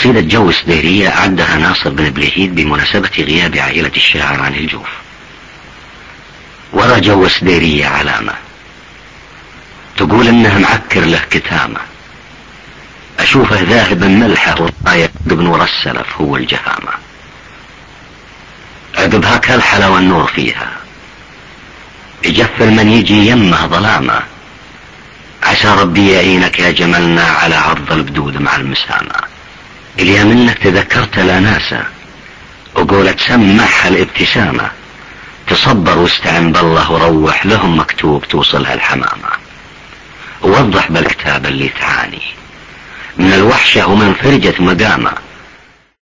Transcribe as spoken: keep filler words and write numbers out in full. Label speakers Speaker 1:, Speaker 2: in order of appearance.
Speaker 1: قصيدة جو سديرية أعدها ناصر بن بليهيد بمناسبة غياب عائلة الشاعر عن الجوف. ورا جو سديرية علامة تقول انه معكر له كتامة، اشوفه ذاهبا ملحه وطايق ابن ورا السلف هو الجهامة. عقب هاك الحلا والنور فيها يجفل من يجي يمه ظلامة، عسى ربي يعينك يا جملنا على عرض البدود مع المسامة. اليا منك تذكرت الاناسة وقولت سمحها الابتسامة، تصبر واستعن بالله وروح لهم مكتوب توصلها الحمامة. ووضح بالكتاب اللي تعاني من الوحشة ومن فرجة مقامة،